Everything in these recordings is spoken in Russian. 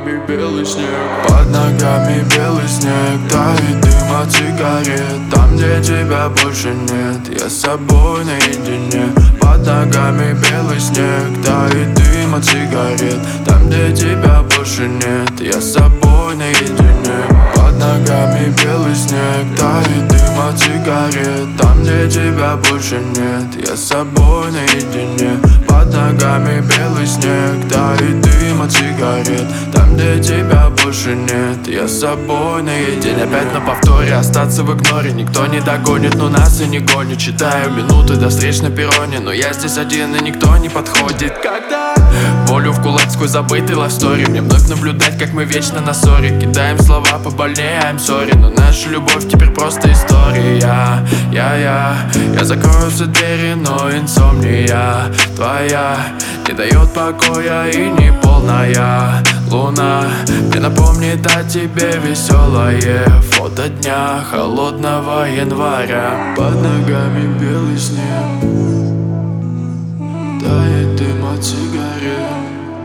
ногами белый снег, под ногами белый снег. Тает дым от сигарет, там, где тебя больше нет. Я с собой наедине, под ногами белый снег. Тает дым от сигарет, там, где тебя больше нет. Я с собой наедине, под ногами белый снег. Тает дым от сигарет, там, где тебя больше нет. Я с собой наедине, под ногами белый снег. Тает дым от сигарет, там, где тебя больше нет. Я с собой наедине. Опять на повторе, остаться в игноре. Никто не догонит, но нас и не гонит. Читаю минуты до встреч на перроне, но я здесь один и никто не подходит. Когда волю в кулак сквозь забытый лавстори, мне вновь наблюдать, как мы вечно на ссоре. Кидаем слова побольнее, I'm sorry, но наша любовь теперь просто история. Я закрою все двери, но инсомния твоя не дает покоя и не полная луна мне напомнит о тебе веселое фото дня холодного января. Под ногами белый снег, тает дым от сигарет.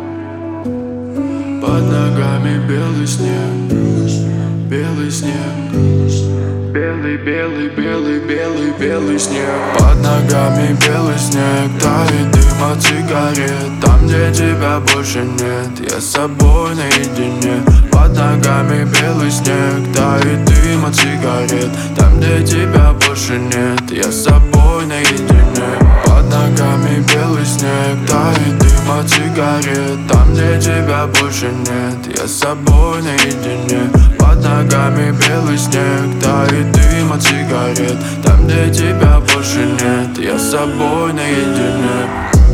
Под ногами белый снег, белый снег. Белый, белый, белый, белый, белый снег. Под ногами белый снег, тает дым от сигарет, там, где тебя больше нет. Я с собой наедине, под ногами белый снег. Тает дым от сигарет, там, где тебя больше нет. Я с собой наедине, под ногами белый снег. Тает дым от сигарет, там, где тебя больше нет. Я с собой наедине, под ногами белый снег. Тает дым от сигарет, там, где тебя больше нет. Я с собой наедине.